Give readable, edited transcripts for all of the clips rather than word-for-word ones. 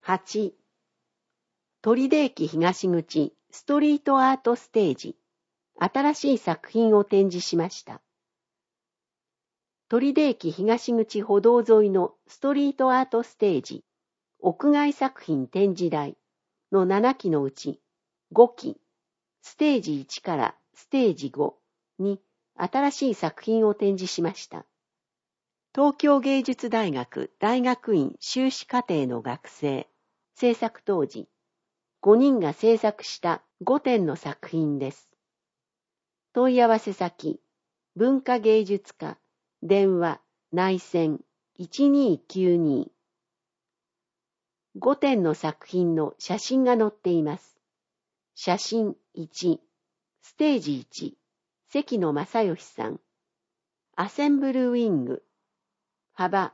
8、取手駅東口ストリートアートステージ、新しい作品を展示しました。取手駅東口歩道沿いのストリートアートステージ、屋外作品展示台の7期のうち5期、ステージ1からステージ5に新しい作品を展示しました。東京芸術大学大学院修士課程の学生、制作当時、5人が制作した5点の作品です。問い合わせ先、文化芸術科、電話、内線、1292。5点の作品の写真が載っています。写真1、ステージ1、関野正義さん。アセンブルウィング。幅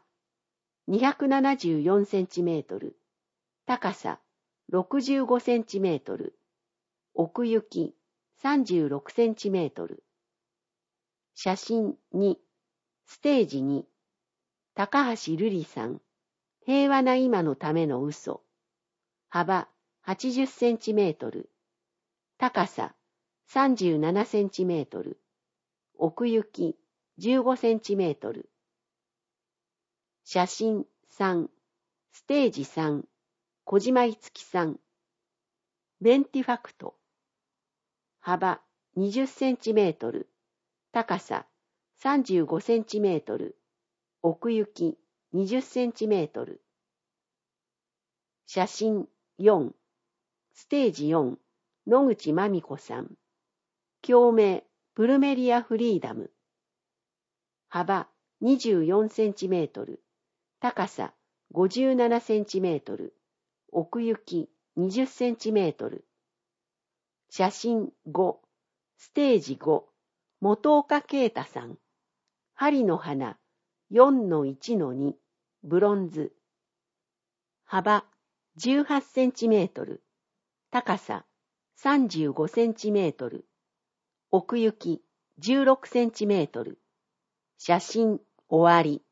274センチメートル。高さ65センチメートル。奥行き36センチメートル。写真2、ステージ2、高橋瑠璃さん。平和な今のための嘘。幅80センチメートル。高さ37センチメートル。奥行き15センチメートル。写真3、ステージ3、小島いつきさん。ベンティファクト。幅20センチメートル。高さ35センチメートル。奥行き20センチメートル。写真4、ステージ4、野口真美子さん。共鳴プルメリアフリーダム。幅24センチメートル。高さ57センチメートル。奥行き20センチメートル。写真5、ステージ5、本岡啓太さん。針の花 4-1-2、ブロンズ。幅18センチメートル。高さ35センチメートル。奥行き16センチメートル。写真終わり。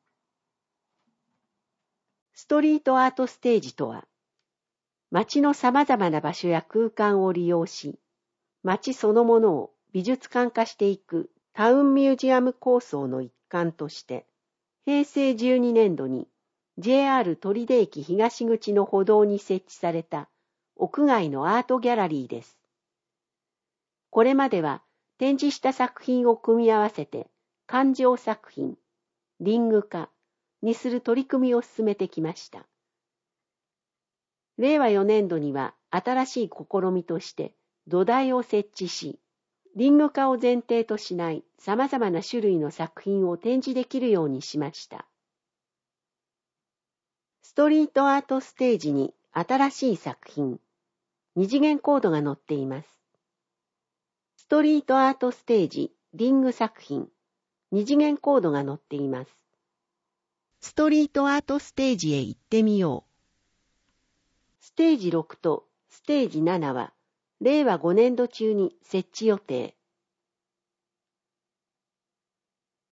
ストリートアートステージとは、街の様々な場所や空間を利用し、街そのものを美術館化していくタウンミュージアム構想の一環として、平成12年度に JR 取手駅東口の歩道に設置された屋外のアートギャラリーです。これまでは展示した作品を組み合わせて環状作品、リング化にする取り組みを進めてきました。令和4年度には新しい試みとして土台を設置し、リング化を前提としない様々な種類の作品を展示できるようにしました。ストリートアートステージに新しい作品、二次元コードが載っています。ストリートアートステージ、リング作品、二次元コードが載っています。ストリートアートステージへ行ってみよう。ステージ6とステージ7は令和5年度中に設置予定。